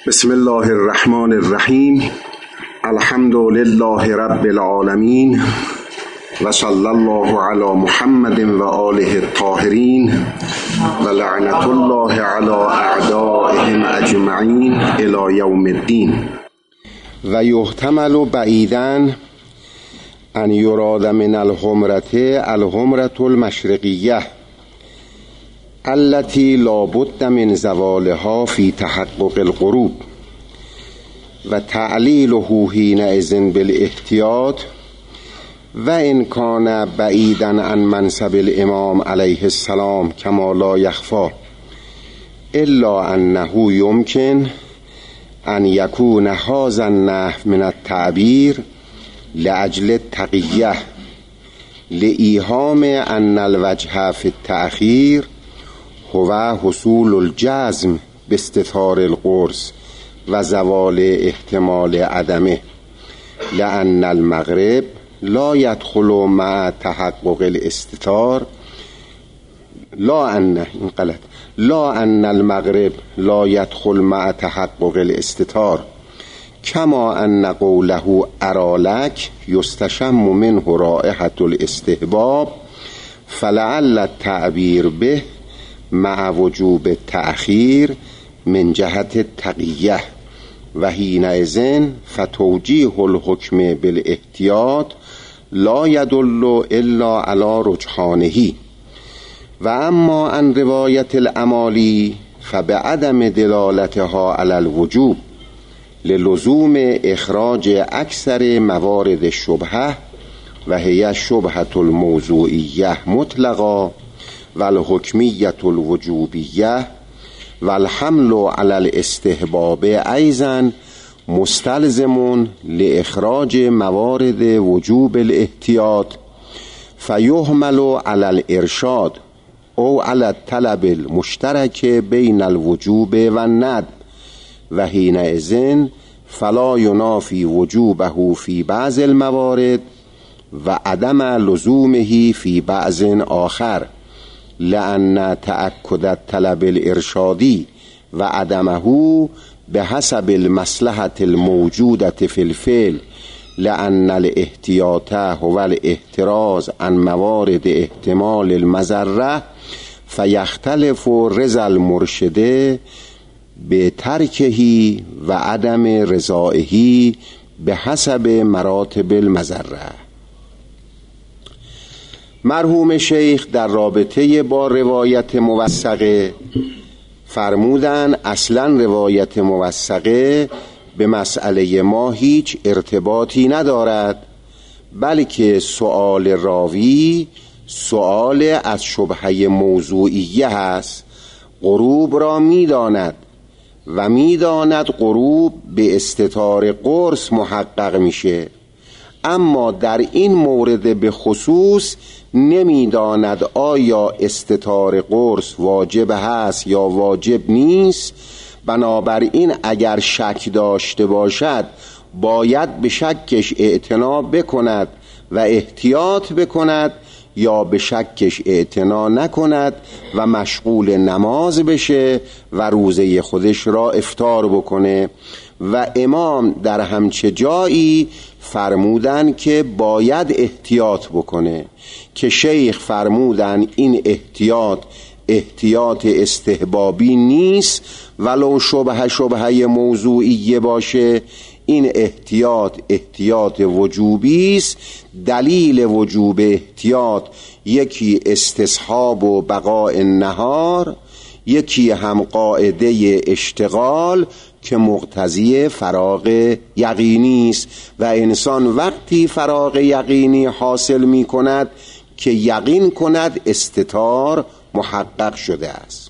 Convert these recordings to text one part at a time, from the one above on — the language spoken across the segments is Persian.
بسم الله الرحمن الرحیم. الحمد لله رب العالمین و صلی الله علی محمد و آله الطاهرین و لعنت الله علی اعدائهم اجمعین الی یوم الدین. و یحتمل بعیداً ان یراد من الحمرة المشرقیه التي لا بد من زوالها في تحقق الغروب و تعلیله حینئذ بالاحتیاط و ان کان بعیدا عن منصب الامام علیه السلام کما لا یخفی الا انه یمکن ان یکون هذا النحو من التعبیر لاجل التقیه لایهام ان الوجه فی التأخیر هو حصول الجزم باستتار القرص و زوال احتمال عدمه لأن المغرب لا يدخل مع تحقق الاستتار لا أن المغرب لا يدخل مع تحقق الاستتار كما أن قوله أرى لك يستشم منه رائحة الاستحباب فلعل التعبير به مع وجوب التأخیر من جهت التقیه و حینئذ فتوجیه الحکم بالاحتیاط لا يدل الا على رجحانه و اما عن روایت الامالی فبعدم دلالتها على الوجوب للزوم اخراج اکثر موارد الشبهه و هي الشبهة الموضوعیه مطلقا و الحکمیة الوجوبیه و الحمل علی الاستحباب ایضا مستلزم لاخراج موارد وجوب الاحتیاط فیحمل علی الارشاد او علی الطلب المشترک بین الوجوب و الندب و حینئذ فلا ینافی وجوبه فی بعض الموارد و عدم لزومه فی بعض آخر لأن تأکد الطلب الارشادی و عدمه بحسب المصلحة الموجودة في الفعل لأن الاحتیاط هو الاحتراز عن موارد احتمال المضره فیختلف رضا المرشد بترکه و عدم رضایه بحسب مراتب المضره. مرحوم شیخ در رابطه با روایت موثقه فرمودن اصلا روایت موثقه به مسئله ما هیچ ارتباطی ندارد، بلکه سؤال راوی سؤال از شبهه موضوعیه هست. غروب را میداند و میداند غروب به استتار قرص محقق میشه، اما در این مورد به خصوص نمیداند آیا استتار قرص واجب هست یا واجب نیست. بنابراین اگر شک داشته باشد باید به شکش اعتنا بکند و احتیاط بکند، یا به شکش اعتنا نکند و مشغول نماز بشه و روزه خودش را افطار بکنه. و امام در همچه جایی فرمودن که باید احتیاط بکنه که شیخ فرمودن این احتیاط استحبابی نیست، ولو شبهه موضوعیه باشه این احتیاط وجوبی است. دلیل وجوب احتیاط یکی استصحاب و بقاء النهار، یکی هم قاعده اشتغال که مقتضی فراغ یقینی است و انسان وقتی فراغ یقینی حاصل می کند که یقین کند استتار محقق شده است.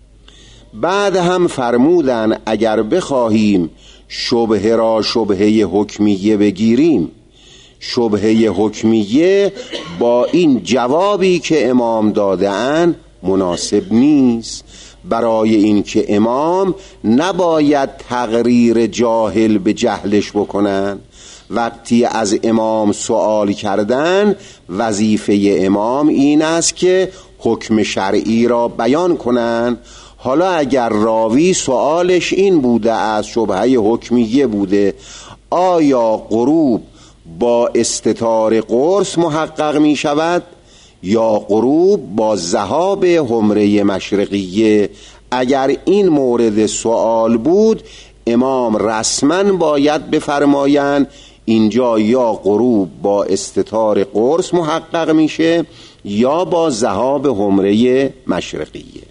بعد هم فرمودن اگر بخواهیم شبهه را شبهه حکمیه بگیریم، شبهه حکمیه با این جوابی که امام داده‌اند مناسب نیست، برای اینکه امام نباید تقریر جاهل به جهلش بکنن. وقتی از امام سوال کردن وظیفه امام این است که حکم شرعی را بیان کنن. حالا اگر راوی سوالش این بوده از شبهه حکمیه بوده آیا غروب با استتار قرص محقق می شود یا غروب با ذهاب حمره مشرقیه، اگر این مورد سوال بود امام رسما باید بفرمایند اینجا یا غروب با استتار قرص محقق میشه یا با ذهاب حمره مشرقیه.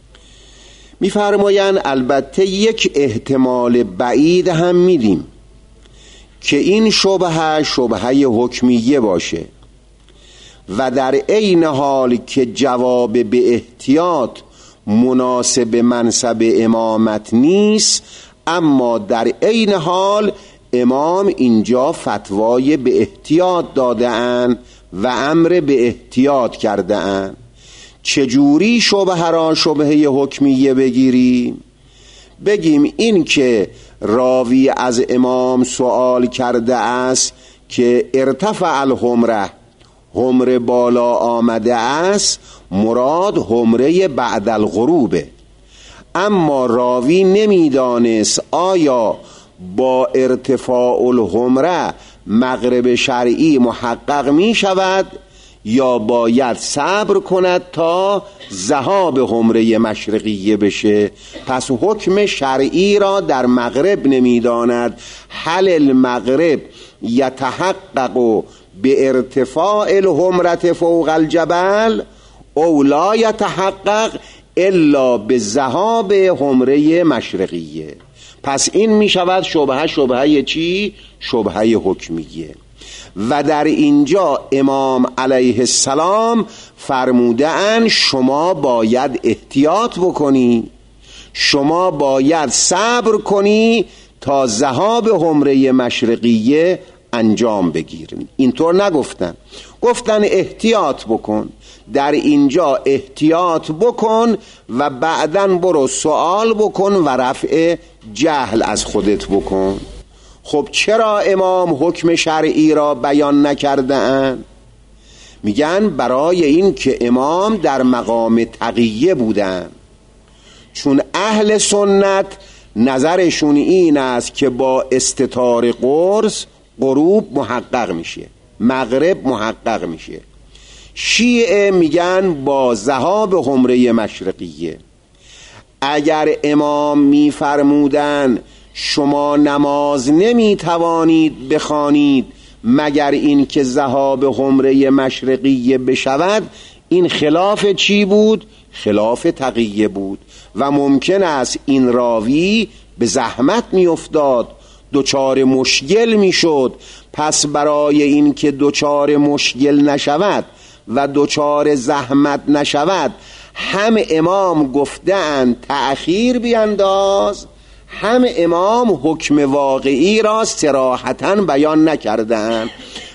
میفرمایند البته یک احتمال بعید هم میدیم که این شبهه حکمیه باشه و در عین حال که جواب به احتیاط مناسب منصب امامت نیست، اما در عین حال امام اینجا فتوای به احتیاط داده اند و امر به احتیاط کرده اند. چجوری شبهه را شبهه حکمیه بگیریم؟ بگیم این که راوی از امام سوال کرده است که ارتفع الحمره، حمره بالا آمده است، مراد حمره بعد الغروبه، اما راوی نمیدانست آیا با ارتفاع الحمره مغرب شرعی محقق می شود یا باید صبر کند تا ذهاب حمره مشرقیه بشه. پس حکم شرعی را در مغرب نمیداند. هل المغرب یتحقق به ارتفاع الحمره فوق الجبل او لا یتحقق الا به ذهاب حمره مشرقیه. پس این می شود شبهه چی؟ شبهه حکمیه. و در اینجا امام علیه السلام فرمودند شما باید احتیاط بکنی، شما باید صبر کنی تا ذهاب حمره مشرقیه انجام بگیرن. اینطور نگفتن، گفتن احتیاط بکن. در اینجا احتیاط بکن و بعداً برو سوال بکن و رفع جهل از خودت بکن. خب چرا امام حکم شرعی را بیان نکرده اند؟ میگن برای این که امام در مقام تقیه بودن، چون اهل سنت نظرشون این است که با استتار قرص غروب محقق میشه، مغرب محقق میشه. شیعه میگن با ذهاب حمره مشرقیه. اگر امام میفرمودن شما نماز نمیتوانید بخوانید مگر این که ذهاب حمره مشرقیه بشود، این خلاف چی بود؟ خلاف تقیه بود و ممکن است این راوی به زحمت میافتاد، دچار مشکل میشد. پس برای این که دچار مشکل نشود و دچار زحمت نشود، هم امام گفتند تأخیر بینداز، هم امام حکم واقعی را صراحتاً بیان نکردند.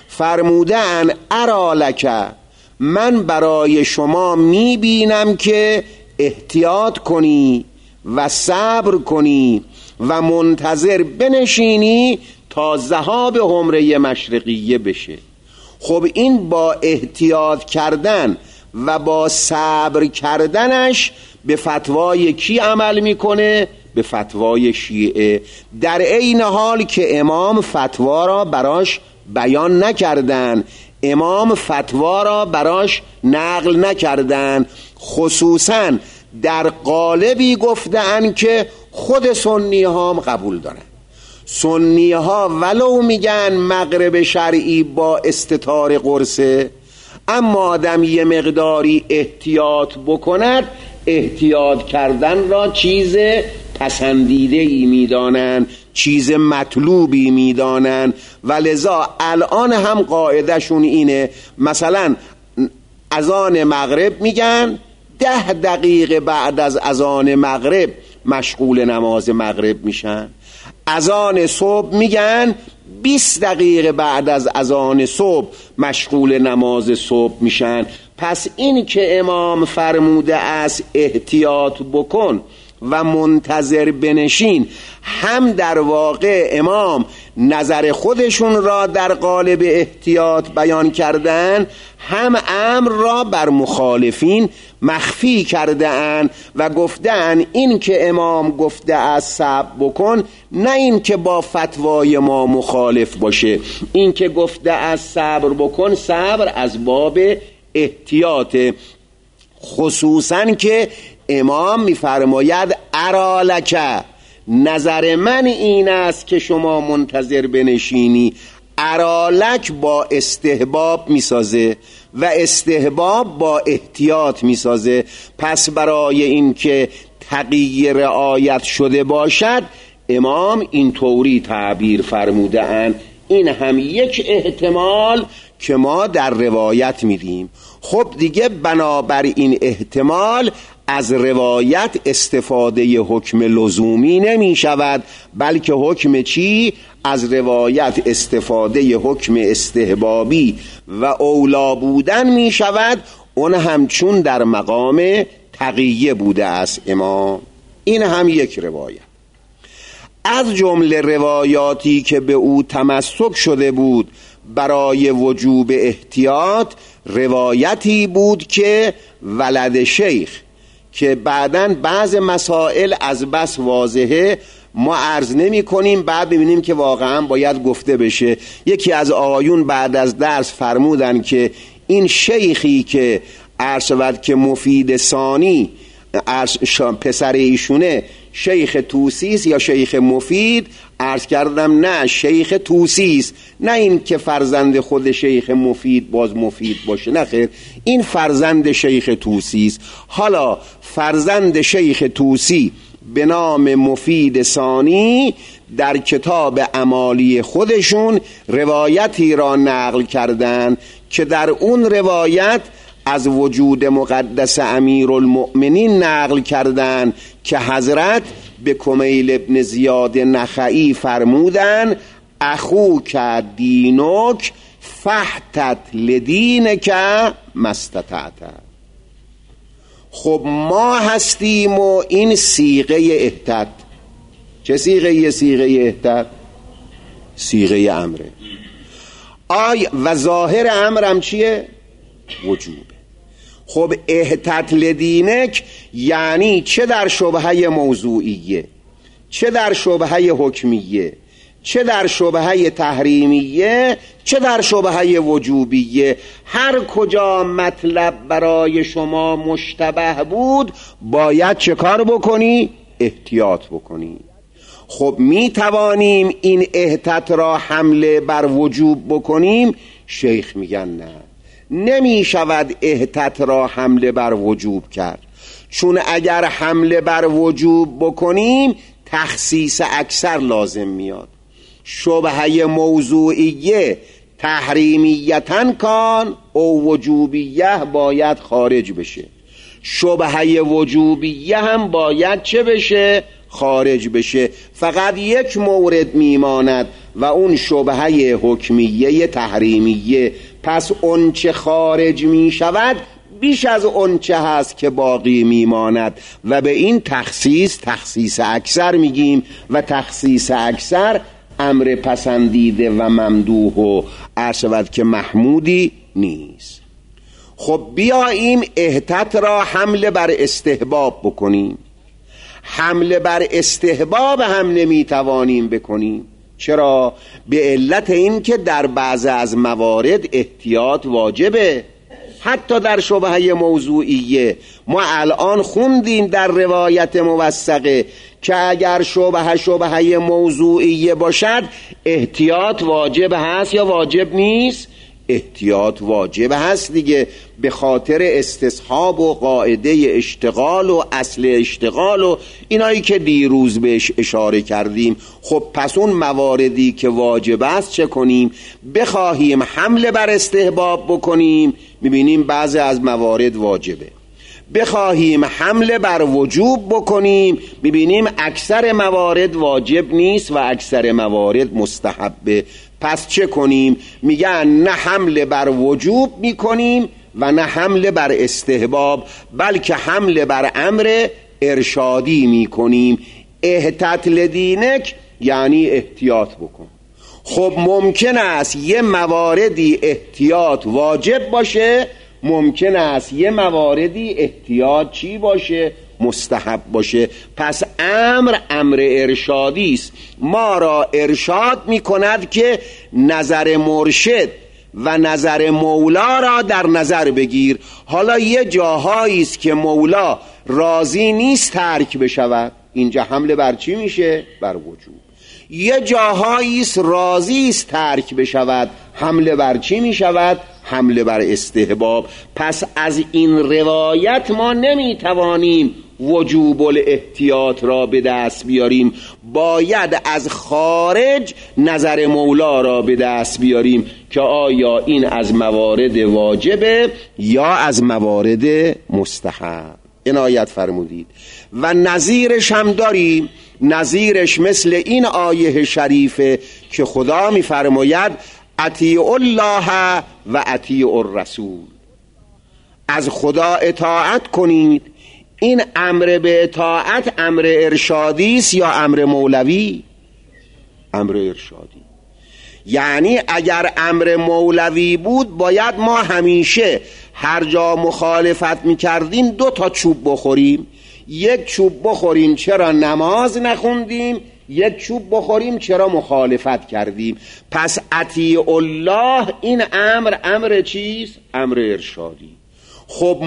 فرمودند ارالک، من برای شما میبینم که احتیاط کنی و صبر کنی و منتظر بنشینی تا ذهاب حمره مشرقیه بشه. خب این با احتیاط کردن و با صبر کردنش به فتوای کی عمل میکنه؟ به فتوای شیعه، در عین حال که امام فتوا را براش بیان نکردن، امام فتوا را براش نقل نکردن، خصوصا در قالبی گفتن که خود سنی ها هم قبول دارن. سنی ها ولو میگن مغرب شرعی با استتار قرصه، اما آدم یه مقداری احتیاط بکند، احتیاط کردن را چیز پسندیده ای میدانن، چیز مطلوبی میدانن و لذا الان هم قاعدهشون اینه، مثلا اذان مغرب میگن 10 دقیقه بعد از اذان مغرب مشغول نماز مغرب میشن، اذان صبح میگن 20 دقیقه بعد از اذان صبح مشغول نماز صبح میشن. پس این که امام فرموده است احتیاط بکن و منتظر بنشین هم در واقع امام نظر خودشون را در قالب احتیاط بیان کردن، هم امر را بر مخالفین مخفی کرده اند و گفتن این که امام گفته از صبر بکن، نه این که با فتوای ما مخالف باشه، این که گفته از صبر بکن صبر از باب احتیاط، خصوصا که امام میفرماید ارالک، نظر من این است که شما منتظر بنشینی. ارالک با استحباب میسازه و استحباب با احتیاط میسازه. پس برای اینکه تقیه رعایت شده باشد امام این طوری تعبیر فرموده اند. این هم یک احتمال که ما در روایت میدیم. خب دیگه بنابر این احتمال از روایت استفاده حکم لزومی نمی شود، بلکه حکم چی؟ از روایت استفاده حکم استحبابی و اولا بودن می شود، اون هم چون در مقام تقیه بوده است امام. این هم یک روایت. از جمله روایاتی که به او تمسک شده بود برای وجوب احتیاط، روایتی بود که ولد شیخ، که بعداً بعض مسائل از بس واضحه ما عرض نمی کنیم، بعد ببینیم که واقعاً باید گفته بشه. یکی از آقایون بعد از درس فرمودن که این شیخی که عرض شود که مفید ثانی پسر ایشونه شیخ توسیس یا شیخ مفید، عرض کردم نه، شیخ توسیس، نه این که فرزند خود شیخ مفید باز مفید باشه، نه خیر، این فرزند شیخ توسیس. حالا فرزند شیخ توسی به نام مفید ثانی در کتاب اعمالی خودشون روایتی را نقل کردن که در اون روایت از وجود مقدس امیرالمؤمنین نقل کردند که حضرت به کمیل ابن زیاد نخعی فرمودن اخوک دینک فحتت لدینک مستطعت. خب ما هستیم و این صیغه احتت. چه صیغه؟ صیغه احتت صیغه امره. و ظاهر امرم چیه؟ وجوبه. خب احتت لدینک یعنی چه در شبهه موضوعیه، چه در شبهه حکمیه، چه در شبهه تحریمیه، چه در شبهه وجوبیه، هر کجا مطلب برای شما مشتبه بود باید چه کار بکنی؟ احتیاط بکنی. خب می توانیم این احتت را حمله بر وجوب بکنیم؟ شیخ میگن نه، نمی شود احتت را حمله بر وجوب کرد، چون اگر حمله بر وجوب بکنیم تخصیص اکثر لازم میاد. شبهه موضوعیه تحریمیتن کان او وجوبیه باید خارج بشه، شبهه وجوبیه هم باید چه بشه؟ خارج بشه. فقط یک مورد میماند و اون شبهه حکمیه تحریمیه. پس اون چه خارج می شود بیش از اون چه هست که باقی میماند و به این تخصیص اکثر میگیم و تخصیص اکثر امر پسندیده و ممدوح و عرض شود که محمودی نیست. خب بیاییم احتت را حمله بر استحباب بکنیم. حمله بر استحباب هم نمیتوانیم بکنیم. چرا؟ به علت این که در بعض از موارد احتیاط واجبه، حتی در شبهه موضوعیه. ما الان خوندیم در روایت موثقه که اگر شبهه موضوعیه باشد احتیاط واجب هست یا واجب نیست؟ احتیاط واجب هست دیگه، به خاطر استصحاب و قاعده اشتغال و اصل اشتغال و اینایی که دیروز بهش اشاره کردیم. خب پس اون مواردی که واجب است چه کنیم؟ بخواهیم حمله بر استحباب بکنیم، میبینیم بعضی از موارد واجبه. بخواهیم حمله بر وجوب بکنیم، میبینیم اکثر موارد واجب نیست و اکثر موارد مستحبه. پس چه کنیم؟ میگن نه حمله بر وجوب میکنیم و نه حمله بر استحباب، بلکه حمله بر امر ارشادی میکنیم. احتط لدینک یعنی احتیاط بکن. خب ممکن است یه مواردی احتیاط واجب باشه، ممکن است یه مواردی احتیاط چی باشه؟ مستحب باشه. پس امر ارشادی است، ما را ارشاد میکند که نظر مرشد و نظر مولا را در نظر بگیر. حالا یه جاهایی است که مولا راضی نیست ترک بشود، اینجا حمله بر چی میشه؟ بر وجوب. یه جاهایی است راضی است ترک بشود، حمله بر چی میشود؟ حمله بر استحباب. پس از این روایت ما نمیتوانیم وجوب الاحتیاط را به دست بیاریم، باید از خارج نظر مولا را به دست بیاریم که آیا این از موارد واجبه یا از موارد مستحب. عنایت فرمودید. و نظیرش هم داریم، نظیرش مثل این آیه شریفه که خدا میفرماید اطیعوا الله و اطیعوا الرسول، از خدا اطاعت کنید. این امر به اطاعت امر ارشادی است یا امر مولوی؟ امر ارشادی. یعنی اگر امر مولوی بود باید ما همیشه هر جا مخالفت میکردیم 2 تا چوب بخوریم. یک چوب بخوریم چرا نماز نخوندیم، یک چوب بخوریم چرا مخالفت کردیم. پس اطیع الله این امر چیست؟ امر ارشادی. خب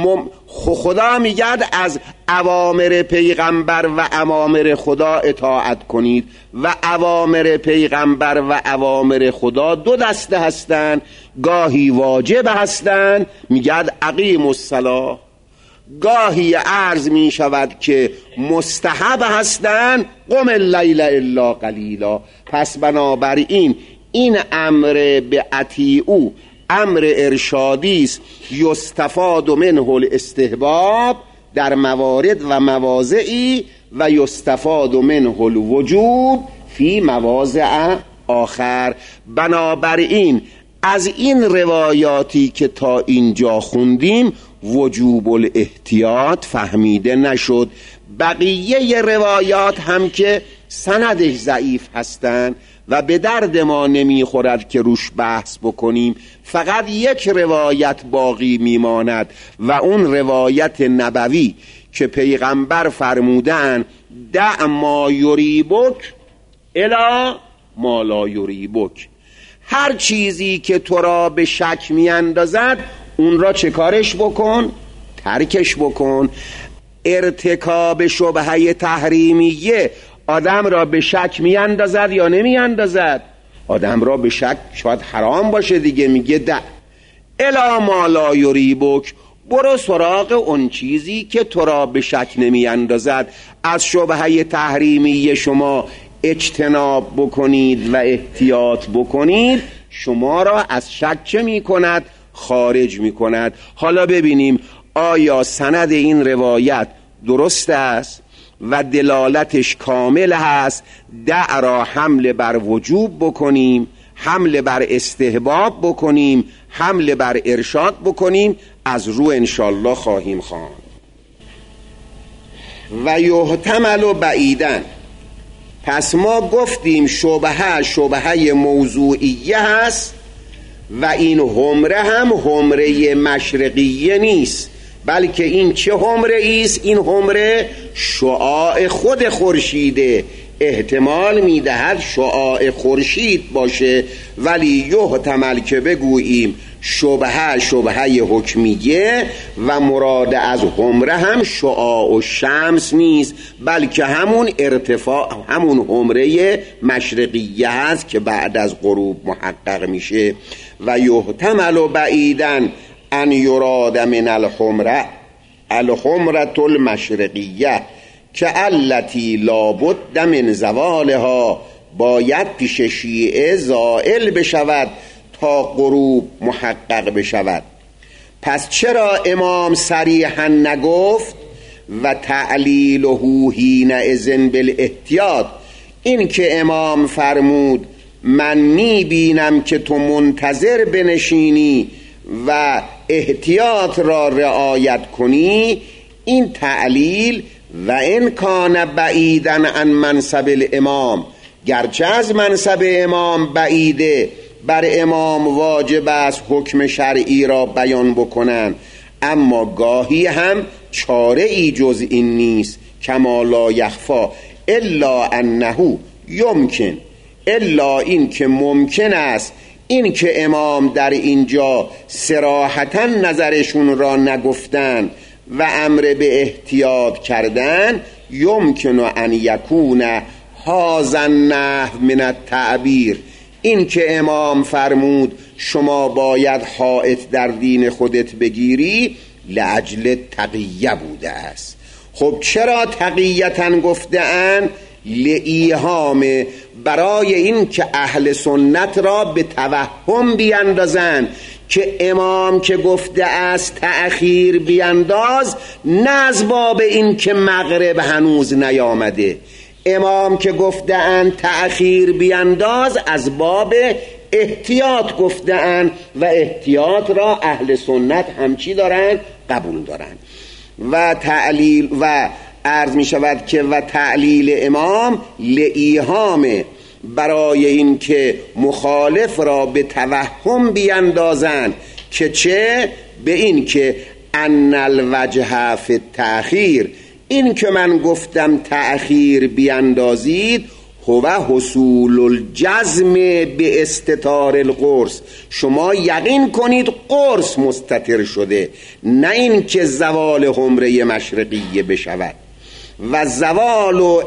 خدا میگد از اوامر پیغمبر و اوامر خدا اطاعت کنید و اوامر پیغمبر و اوامر خدا 2 دسته هستند، گاهی واجب هستند میگد اقیم الصلاة، گاهی عرض می شود که مستحب هستند قم اللیل الا قلیلا. پس بنابراین این امر به اطیعوا امر ارشادی است، یستفاد منه الاستحباب در موارد و مواضعی و یستفاد منه الوجوب فی مواضع آخر. بنابراین از این روایاتی که تا اینجا خوندیم وجوب الاحتیاط فهمیده نشد. بقیه روایات هم که سندش ضعیف هستند و به درد ما نمیخورد که روش بحث بکنیم، فقط یک روایت باقی میماند و اون روایت نبوی که پیغمبر فرمودن دع ما یریبک الی ما لا یریبک، هر چیزی که تو را به شک میاندازد اون را چه کارش بکن؟ ترکش بکن. ارتکاب شبهه تحریمیه آدم را به شک میاندازد یا نمیاندازد؟ آدم را به شک شاید حرام باشه دیگه، میگه ده الی ما لا یریبک، برو سراغ اون چیزی که تو را به شک نمیاندازد. از شبهه تحریمیه شما اجتناب بکنید و احتیاط بکنید، شما را از شک چه میکند؟ خارج میکند. حالا ببینیم آیا سند این روایت درست است و دلالتش کامل هست؟ دع را حمل بر وجوب بکنیم، حمل بر استحباب بکنیم، حمل بر ارشاد بکنیم، از رو انشالله خواهیم خواند. و یحتمل بعیدن، پس ما گفتیم شبهه موضوعیه هست و این حمره هم حمره مشرقیه نیست، بلکه این چه حمره ایست؟ این حمره شعاع خود خورشیده، احتمال میدهد شعاع خورشید باشه، ولی یحتمل که بگوییم شبهه حکمیه و مراد از حمره هم شعاع و شمس نیست، بلکه همون ارتفاع همون حمره مشرقیه هست که بعد از غروب محقق میشه. و یحتمل بعیدن ان یراد من الحمره المشرقیه که التی لابد من زوالها، باید پیش شیعه زائل بشود تا غروب محقق بشود. پس چرا امام صریحا نگفت و تعلیله حینئذ بالاحتیاط؟ این که امام فرمود من میبینم که تو منتظر بنشینی و احتیاط را رعایت کنی، این تعلیل و ان کان بعیدا عن منصب الامام، گرچه از منصب امام بعیده، بر امام واجب است حکم شرعی را بیان بکنن، اما گاهی هم چاره ای جز این نیست، کما لا یخفا الا انه یمکن، الا این که ممکن است این که امام در اینجا صراحتا نظرشون را نگفتن و امر به احتیاط کردن، یمکن ان یکون هذا النحو من التعبیر، این که امام فرمود شما باید حائط در دین خودت بگیری لاجل تقیه بوده است. خب چرا تقییتن گفته‌اند؟ لایهام، برای این که اهل سنت را به توهم بیندازن که امام که گفته است تأخیر بینداز، نه از باب این که مغرب هنوز نیامده، امام که گفته اند تأخیر بینداز از باب احتیاط گفته اند و احتیاط را اهل سنت همچی دارن؟ قبول دارن. و تعلیل و عرض می شود که و تعلیل امام لایهام، برای این که مخالف را به توهم بیندازن که چه؟ به این که ان الوجه فی التأخیر، این که من گفتم تأخیر بیندازید، هو حصول الجزم به استتار القرص، شما یقین کنید قرص مستتر شده، نه این که زوال حمره مشرقیه بشود. و زوال و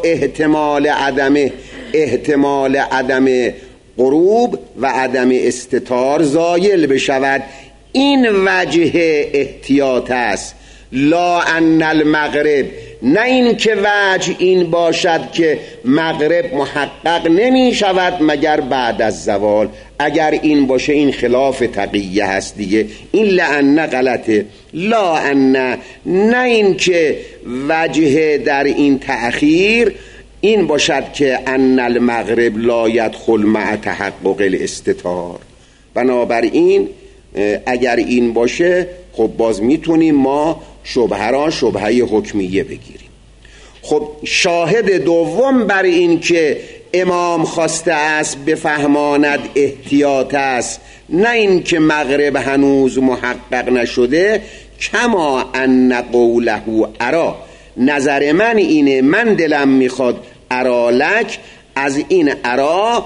احتمال عدم غروب و عدم استتار زایل بشود، این وجه احتیاط است. لا ان المغرب، نه این که وجه این باشد که مغرب محقق نمی شود مگر بعد از زوال، اگر این باشه این خلاف تقیه هست دیگه، این لأن غلطه. لا ان، نه این که وجه در این تأخیر این باشد که ان المغرب لا یدخل مع تحقق الاستتار، بنابراین اگر این باشه خب باز میتونیم ما شبهه را شبهه حکمیه بگیریم. خب شاهد دوم بر این که امام خواسته است بفهماند احتیاط است، نه این که مغرب هنوز محقق نشده، کما ان قوله ارا، نظر من اینه، من دلم میخواد ارالک، از این ارا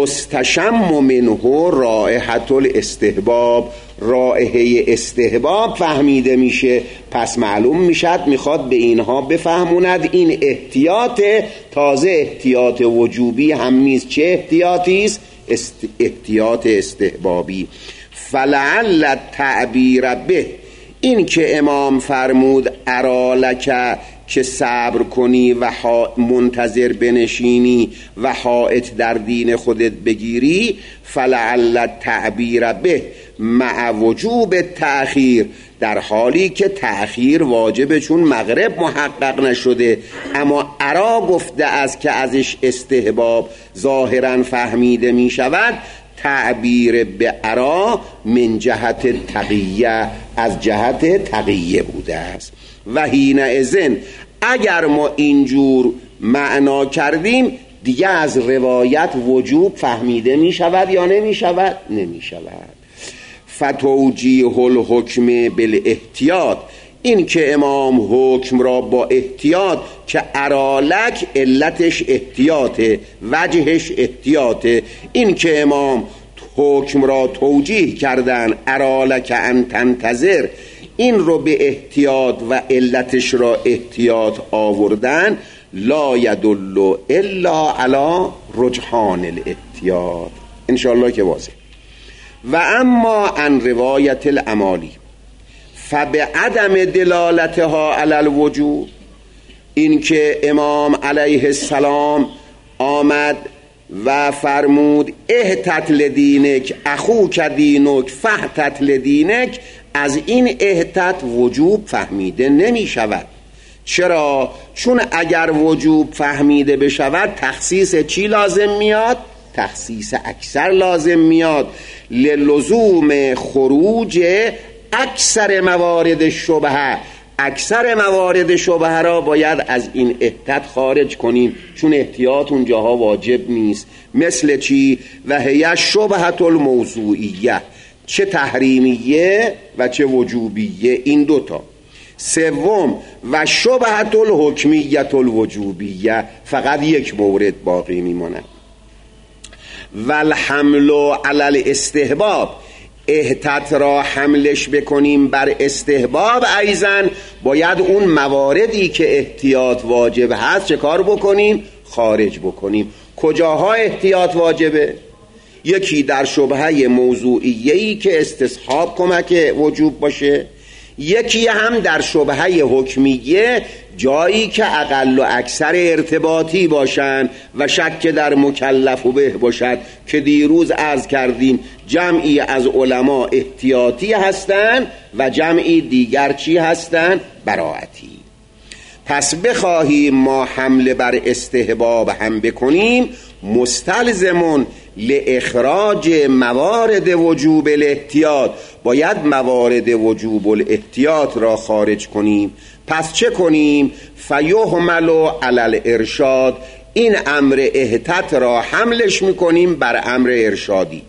یستشم منه رائحة الاستحباب، رائحه استحباب فهمیده میشه، پس معلوم میشد میخواد به اینها بفهموند این احتیاط، تازه احتیاط وجوبی هم نیست، چه احتیاطی است؟ احتیاط استحبابی. فلعل التعبیر به، این که امام فرمود ارالک که صبر کنی و منتظر بنشینی و حائط در دین خودت بگیری، فلعل التعبیر به مع وجوب تأخیر، در حالی که تأخیر واجبه چون مغرب محقق نشده، اما ارا گفته است که ازش استحباب ظاهرا فهمیده می شود، تعبیر به ارا من جهت تقیه، از جهت تقیه بوده است. و حینئذ اگر ما اینجور معنا کردیم دیگه از روایت وجوب فهمیده می شود یا نمی شود؟ نمی شود. فتوجیه الحکم بالاحتیاط، این که امام حکم را با احتیاط، که ارالک علتش احتیاطه، وجهش احتیاطه، این که امام حکم را توجیه کردن ارالک ان تنتظر، این رو به احتیاط و علتش را احتیاط آوردن، لا یدل الا علی رجحان الاحتیاط، انشاءالله که واضح. و اما عن روایت الامالی فبعدم دلالتها علی الوجوب، این که امام علیه السلام آمد و فرمود احتت لدینک اخوک دینک فحتت لدینک، از این احتت وجوب فهمیده نمی شود. چرا؟ چون اگر وجوب فهمیده بشود تخصیص چی لازم میاد؟ تخصیص اکثر لازم میاد، للزوم خروج اکثر موارد شبهه، اکثر موارد شبهه را باید از این احتیاط خارج کنیم، چون احتیاط اونجاها واجب نیست. مثل چی؟ و هی شبهة الموضوعیه، چه تحریمیه و چه وجوبیه، این دوتا. سوم و شبهة الحکمیه الوجوبیه، فقط یک مورد باقی میماند. و الحمل علی الاستحباب، احتیاط را حملش بکنیم بر استحباب. ایضا باید اون مواردی که احتیاط واجب هست چه کار بکنیم؟ خارج بکنیم. کجاها احتیاط واجبه؟ یکی در شبهه موضوعیه‌ای که استصحاب کمک وجوب باشه، یکی هم در شبهه حکمیه، جایی که اقل و اکثر ارتباطی باشن و شک در مکلف و به باشد، که دیروز عرض کردیم جمعی از علما احتیاطی هستند و جمعی دیگر چی هستند؟ براعتی. پس بخواهیم ما حمله بر استحباب هم بکنیم، مستلزمون لاخراج موارد وجوب الاحتیاط، باید موارد وجوب الاحتیاط را خارج کنیم. پس چه کنیم؟ فیحمل علی الارشاد، این امر احتیاط را حملش میکنیم بر امر ارشادی.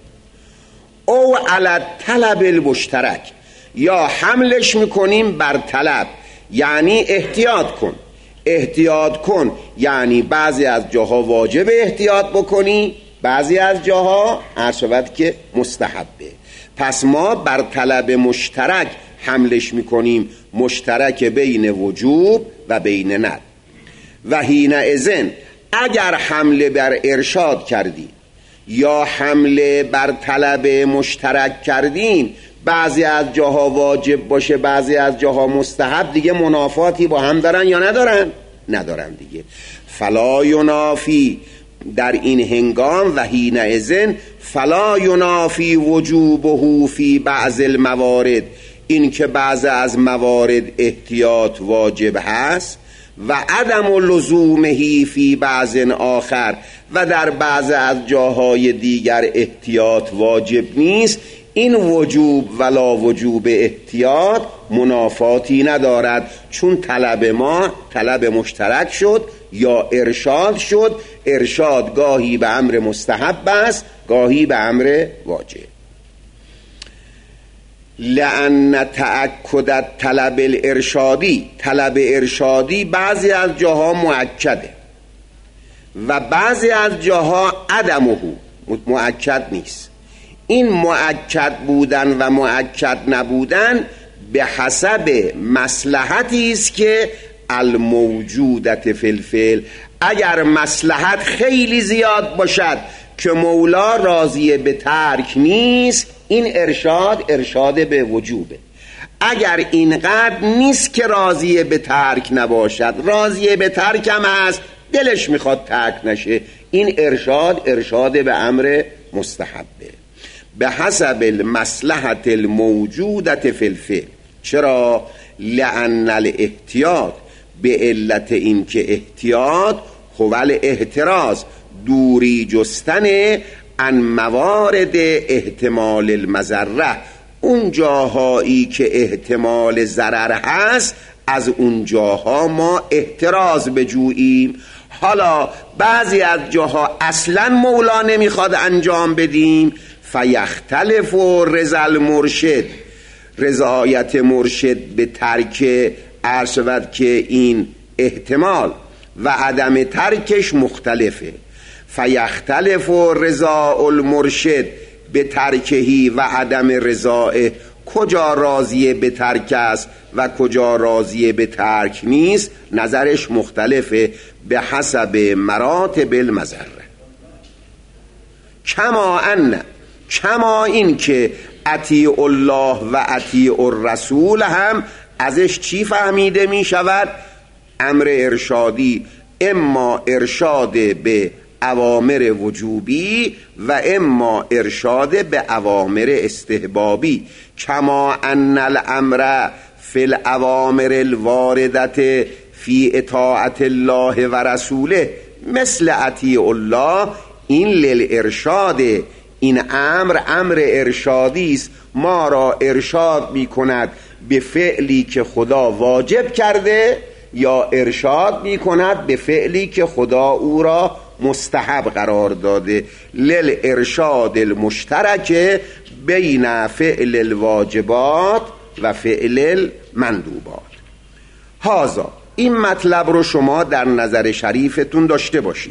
او علی طلب المشترک، یا حملش میکنیم بر طلب، یعنی احتیاط کن. احتیاط کن یعنی بعضی از جاها واجب احتیاط بکنی، بعضی از جاها عرشبت که مستحبه. پس ما بر طلب مشترک حملش میکنیم، مشترک بین وجوب و بین ند. و حینئذ اگر حمله بر ارشاد کردی یا حمله بر طلب مشترک کردین، بعضی از جاها واجب باشه بعضی از جاها مستحب، دیگه منافاتی با هم دارن یا ندارن؟ ندارن دیگه. فلا ینافی، در این هنگام و حینئذ فلا ینافی وجوبه فی بعض الموارد، این که بعض از موارد احتیاط واجب هست، و عدم لزومه فی بعض آخر، و در بعض از جاهای دیگر احتیاط واجب نیست، این وجوب ولا وجوب احتیاط منافاتی ندارد، چون طلب ما طلب مشترک شد یا ارشاد شد. ارشاد گاهی به امر مستحب است، گاهی به امر واجب. لأن تأکد طلب الارشادی، طلب ارشادی بعضی از جاها مؤکده و بعضی از جاها عدمه مؤکد نیست. این مؤکد بودن و مؤکد نبودن به حسب مصلحتی است که الموجودت فی الفعل. اگر مصلحت خیلی زیاد باشد که مولا راضی به ترک نیست، این ارشاد به وجوبه. اگر اینقدر نیست که راضی به ترک نباشد، راضی به ترک هم هست دلش میخواد ترک نشه، این ارشاد به امر مستحبه به حسب المصلحت الموجودت فی الفعل. چرا؟ لأن الاحتیاط، به علت این که احتیاط هو الاحتراز، دوری جستن عن موارد احتمال المضره، اون جاهایی که احتمال ضرر هست از اون جاها ما احتراز بجوییم. حالا بعضی از جاها اصلا مولا نمیخواد انجام بدیم، فیختلف رضا المرشد، رضایت مرشد به ترک عرشود که این احتمال و عدم ترکش مختلفه. فیختلف رضا المرشد به ترکهی و عدم رضایه، کجا راضی به ترک است و کجا راضی به ترک نیست، نظرش مختلفه به حسب مراتب المضره. کما این که اطیع الله و اطیع الرسول هم ازش چی فهمیده می شود؟ امر ارشادی، اما ارشاد به اوامر وجوبی و اما ارشاد به اوامر استحبابی. کما ان الامر فی الاوامر الواردت فی اطاعت الله و رسوله مثل اطیع الله، این للارشاد، این امر ارشادی است، ما را ارشاد می کند به فعلی که خدا واجب کرده یا ارشاد می کند به فعلی که خدا او را مستحب قرار داده. للارشاد المشترک بین فعل الواجبات و فعل المندوبات. هذا، این مطلب رو شما در نظر شریفتون داشته باشید.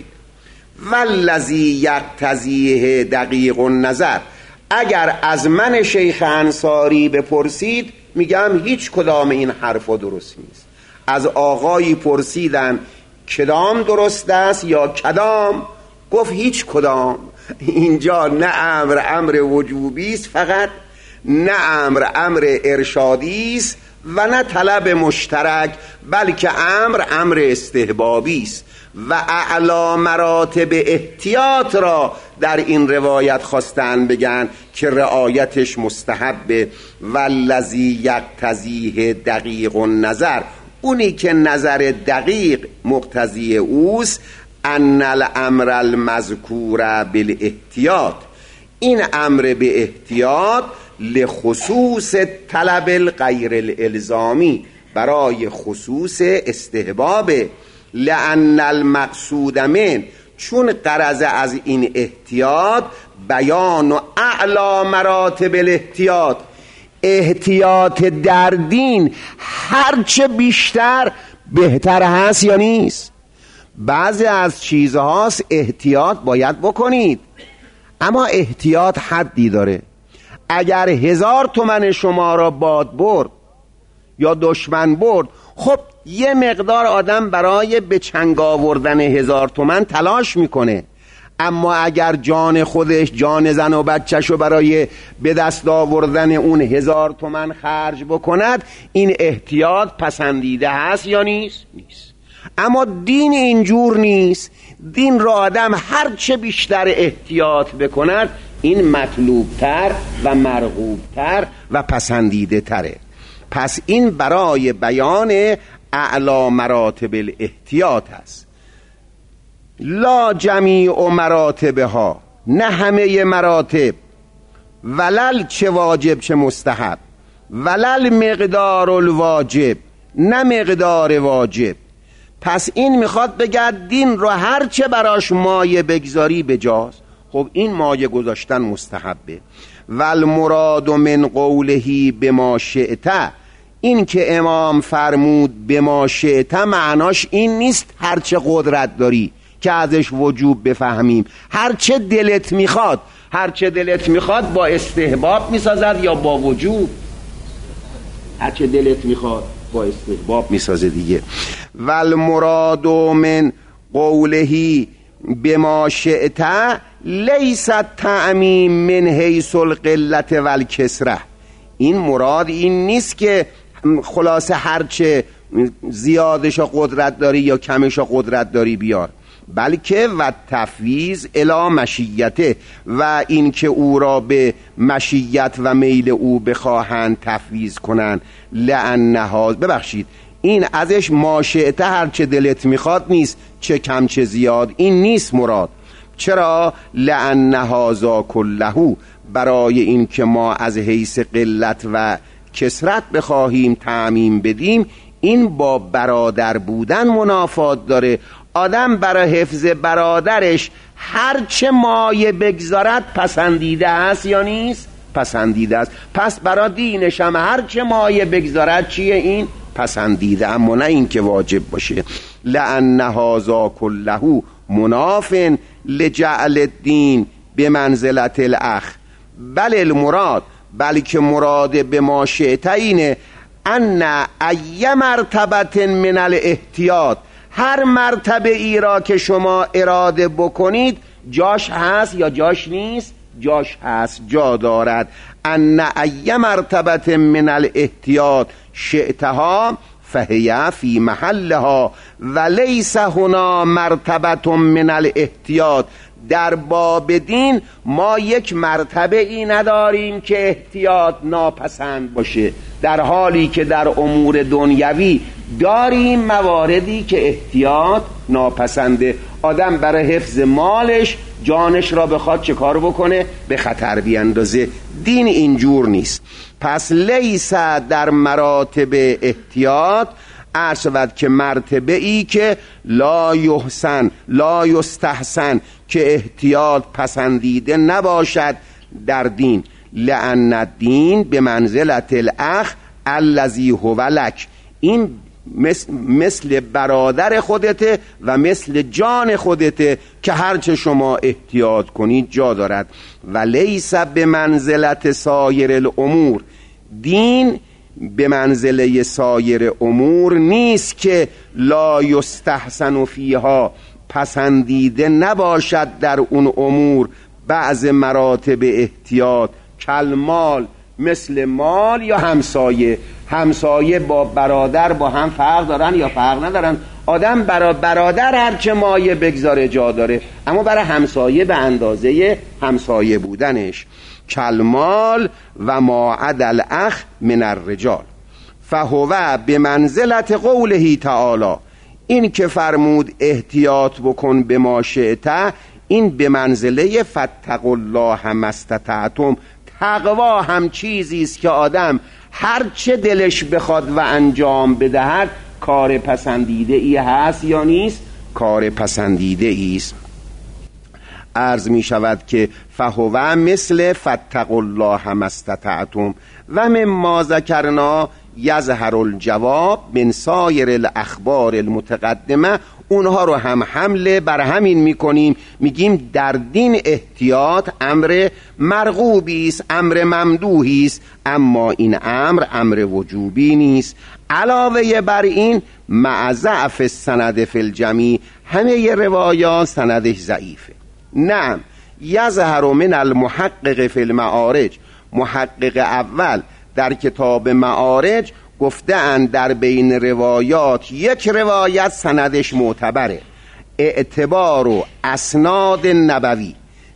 والذی یقتضیه دقیق النظر، اگر از من شیخ انصاری بپرسید میگم هیچ کدام این حرفا درست نیست. از آقایی پرسیدن کدام درست است یا کدام، گفت هیچ کدام. اینجا نه امر وجوبی است فقط، نه امر ارشادی است و نه طلب مشترک، بلکه امر استحبابی است. و اعلی مراتب احتیاط را در این روایت خواستن بگن که رعایتش مستحبه. والذی یقتضیه دقیق النظر، اونی که نظر دقیق مقتضی اوست، ان الامر المذکور بالاحتیاط، این امر به احتیاط لخصوص طلب الغیر الالزامی، برای خصوص استحباب. لأن المقصود من، چون غرض از این احتیاط بیان و اعلی مراتب الاحتیاط، احتیاط در دین هرچه بیشتر بهتر هست یا نیست. بعضی از چیزهاست احتیاط باید بکنید، اما احتیاط حدی داره. اگر 1000 تومن شما را باد برد یا دشمن برد، خب یه مقدار آدم برای به چنگ آوردن 1000 تومن تلاش میکنه، اما اگر جان خودش، جان زن و بچه‌شو برای به دست آوردن اون 1000 تومن خرج بکند، این احتیاط پسندیده هست یا نیست؟ نیست. اما دین اینجور نیست. دین را آدم هرچه بیشتر احتیاط بکند این مطلوبتر و مرغوبتر و پسندیده تره. پس این برای بیان اعلی مراتب الاحتیاط است. لا جمیع مراتبها، نه همه مراتب، ولل چه واجب چه مستحب، ولل مقدار الواجب، نه مقدار واجب. پس این میخواد بگه دین رو هرچه براش مایه بگذاری بجاست. خب این مایه گذاشتن مستحبه. والمراد من قوله بما شئت، این که امام فرمود بما شئت معناش این نیست هرچه قدرت داری که ازش وجوب بفهمیم. هرچه دلت میخواد، هرچه دلت میخواد با استحباب میسازد یا با وجوب؟ هرچه دلت میخواد با استحباب میسازه دیگه. والمراد من قوله بما شئت لیس التعمیم من حیث القلت والکثرة، این مراد این نیست که خلاصه هرچه زیادش قدرت داری یا کمش قدرت داری بیار، بلکه و تفویض الی مشیته، و این که او را به مشیت و میل او بخواهند تفویض کنند. لأنها، ببخشید این ازش ماشئته هرچه دلت میخواد نیست، چه کم چه زیاد، این نیست مراد. چرا؟ لأن هذا کله، برای این که ما از حیث قلت و کثرت بخواهیم تعمیم بدیم، این با برادر بودن منافات داره. آدم برای حفظ برادرش هرچه مایه بگذارد پسندیده است یا نیست؟ پسندیده است. پس برای دینش هم هرچه مایه بگذارد چیه؟ این پسندیده، اما نه این که واجب باشه. لأن هذا کله مناف لجعل الدین بمنزلت الاخ، بل المراد، بلکه مراد به ما شئت اینه ان ای مرتبه من الاحتیاط، هر مرتبه ای را که شما اراده بکنید جاش هست یا جاش نیست؟ جاش هست، جا دارد. ان ای مرتبه من الاحتیاط شئتها فهی فی محلها ولیس هنا مرتبه من الاحتیاط. در باب دین ما یک مرتبه ای نداریم که احتیاط ناپسند باشه، در حالی که در امور دنیوی داریم مواردی که احتیاط ناپسنده. آدم برای حفظ مالش جانش را بخواد چه کار بکنه؟ به خطر بیندازه. دین اینجور نیست. پس لیس در مراتب احتیاط عرض شود که مرتبه ای که لا یحسن لا یستحسن که احتیاط پسندیده نباشد در دین. لأن الدین به منزلت الاخ الذی هو لک، این مثل برادر خودته و مثل جان خودته که هرچه شما احتیاط کنید جا دارد. و لیس به منزلت سایر الامور، دین به منزله سایر امور نیست که لا یستحسن فیها پسندیده نباشد در اون امور بعض مراتب احتیاط، کلمال مثل مال یا همسایه. همسایه با برادر با هم فرق دارن یا فرق ندارن؟ آدم برای برادر هرچه مایه بگذاره جا داره، اما برای همسایه به اندازه همسایه بودنش. کلمال و ما عدا الاخ من الرجال فهو به منزلت قوله تعالی، این که فرمود احتیاط بکن به ما شئت، این به منزله فاتقوا الله ما استطعتم. تقوا هم چیزی است که آدم هر چه دلش بخواد و انجام بدهد کار پسندیده ای هست یا نیست؟ کار پسندیده است. عرض می شود که فهو مثل فاتقوا الله ما استطعتم و مما ذکرنا یظهر الجواب من سایر الاخبار المتقدمه. اونها رو هم حمله بر همین میکنیم، میگیم در دین احتیاط امر مرغوبی است، امر ممدوحی است، اما این امر وجوبی نیست. علاوه بر این مع ضعف السند فی الجمیع، همه روایات سندش ضعیفه. نعم یظهر من المحقق فی المعارج، محقق اول در کتاب معارج گفتند در بین روایات یک روایت سندش معتبره. اعتبار و اسناد نبوی،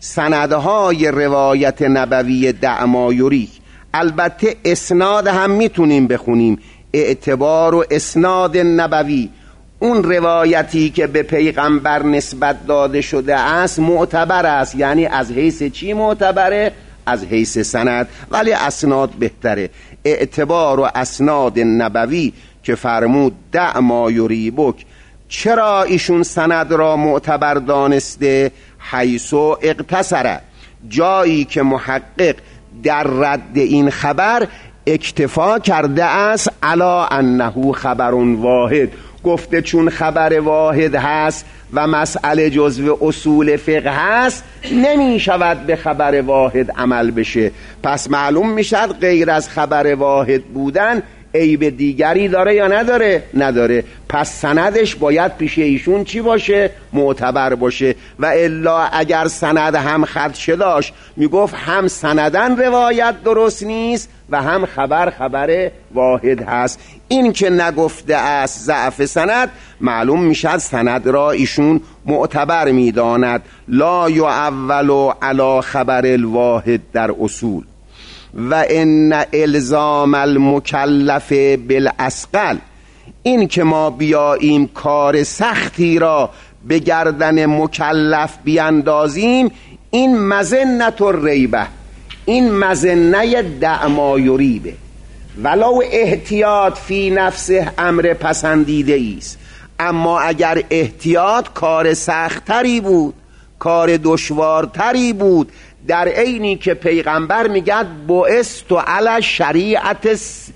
سندهای روایت نبوی دعمایوری، البته اسناد هم میتونیم بخونیم. اعتبار و اسناد نبوی، اون روایتی که به پیغمبر نسبت داده شده است معتبر است. یعنی از حیث چی معتبره؟ از حیث سند، ولی اسناد بهتره. اعتبار و اسناد نبوی که فرمود دع ما یریبک، چرا ایشون سند را معتبر دانسته؟ حیث اقتصر، جایی که محقق در رد این خبر اکتفا کرده است علی انه خبر واحد، گفته چون خبر واحد هست و مسئله جزو اصول فقه هست نمی شود به خبر واحد عمل بشه. پس معلوم می شد غیر از خبر واحد بودن عیب دیگری داره یا نداره؟ نداره. پس سندش باید پیش ایشون چی باشه؟ معتبر باشه. و الا اگر سند هم خدشه داشت می گفت هم سندن روایت درست نیست و هم خبر واحد هست. این که نگفته است ضعف سند، معلوم می شد سند را ایشون معتبر می داند. لا یعول علی خبر الواحد در اصول. و ان الزام المکلف بالاثقل، این که ما بیاییم کار سختی را به گردن مکلف بیندازیم، این مظنه الریبه، این مظنه دع ما یریبه، ولو احتیاط فی نفسه امر پسندیده است. اما اگر احتیاط کار سختری بود، کار دشوارتری بود، در عینی که پیغمبر میگه بعثت علی شریعت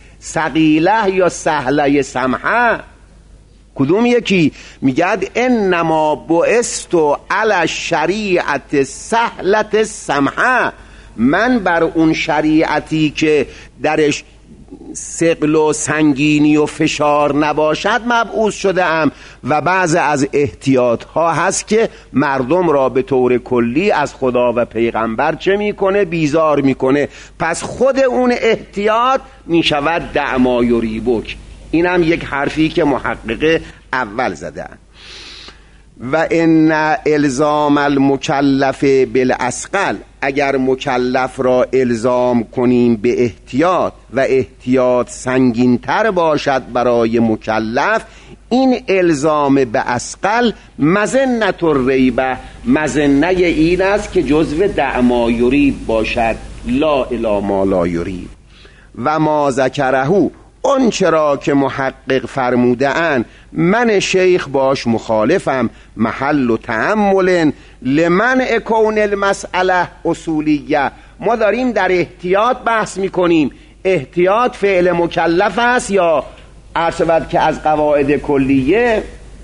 ثقیله یا سهله سمحه، کدوم یکی؟ میگه انما بعثت علی شریعت سهله سمحه، من بر اون شریعتی که درش ثقل و سنگینی و فشار نباشد مبعوث شده ام. و بعض از احتیاط ها هست که مردم را به طور کلی از خدا و پیغمبر چه میکنه؟ بیزار میکنه. پس خود اون احتیاط میشود دع ما یریبک. این هم یک حرفی که محقق اول زده. و ان الزام المکلف بالاثقل، اگر مکلف را الزام کنیم به احتیاط و احتیاط سنگین‌تر باشد برای مکلف، این الزام به اثقل مظنة الریبه، مظنه این است که جزو دع ما یریب باشد، لا الی ما لا یریب. و ما ذکره، اون چرا که محقق فرموده اند، من شیخ باش مخالفم، محل و تأمل لمنع کون المسئله اصولیه. ما داریم در احتیاط بحث میکنیم. احتیاط فعل مکلف است یا عرض شود که از قواعد کلیه؟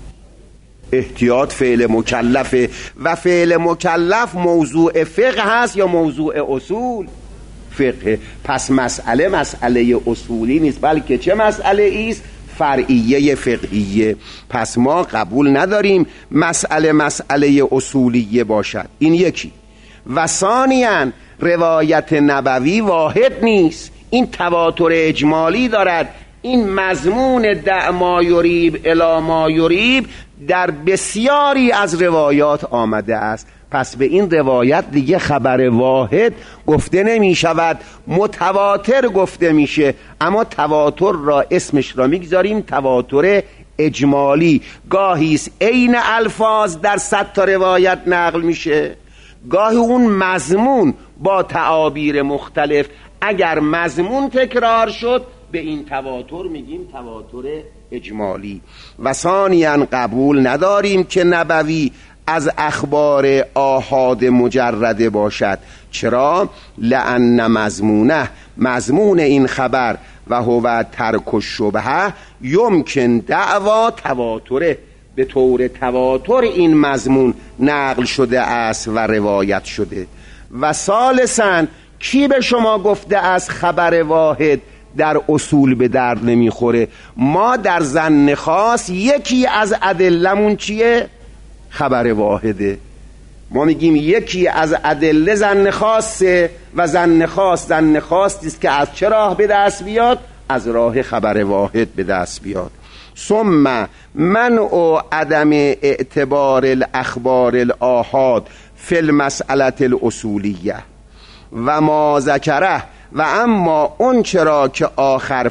احتیاط فعل مکلفه و فعل مکلف موضوع فقه هست یا موضوع اصول فقه. پس مسئله اصولی نیست، بلکه چه مسئله است؟ فرعیه فقهیه. پس ما قبول نداریم مسئله اصولیه باشد. این یکی. و ثانیاً روایت نبوی واحد نیست، این تواتر اجمالی دارد. این مضمون دع ما یریب الی ما یریب در بسیاری از روایات آمده است. پس به این روایت دیگه خبر واحد گفته نمی شود، متواتر گفته میشه. اما تواتر را اسمش را میگذاریم تواتر اجمالی. گاهی عین الفاظ در 100 تا روایت نقل میشه، گاهی اون مضمون با تعابیر مختلف. اگر مضمون تکرار شد به این تواتر میگیم تواتر اجمالی. و ثانیاً قبول نداریم که نبوی از اخبار آحاد مجرده باشد. چرا؟ لأن مضمون این خبر و هو ترک الشبهه یمکن دعوا تواتره. به طور تواتر این مضمون نقل شده است و روایت شده. و ثالثاً کی به شما گفته از خبر واحد در اصول به درد نمیخوره؟ ما در ظن خاص یکی از ادلمون چیه؟ خبر واحده. ما میگیم یکی از ادله ظن خاصه و ظن خاص است که از چه راه به دست بیاد؟ از راه خبر واحد به دست بیاد. ثم منع عدم اعتبار الاخبار الآحاد فی المسئله الاصولیه و ما ذکره. و اما اون چرا که آخر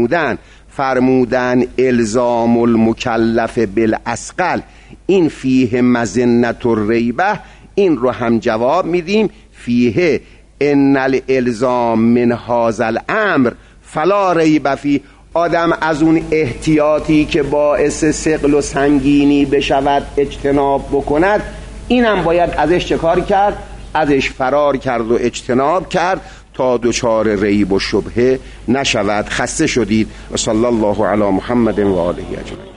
فرمودن الزام المکلف بالاثقل، این فیه مظنة الریبه، این رو هم جواب میدیم فیه ان الالزام من هذا الامر فلا ریب فیه. آدم از اون احتیاطی که باعث ثقل و سنگینی بشود اجتناب بکند، اینم باید ازش چه کار کرد؟ ازش فرار کرد و اجتناب کرد تا دچار ریب و شبهه نشود. خسته شدید. و صلی الله علی محمد و آله اجمعین.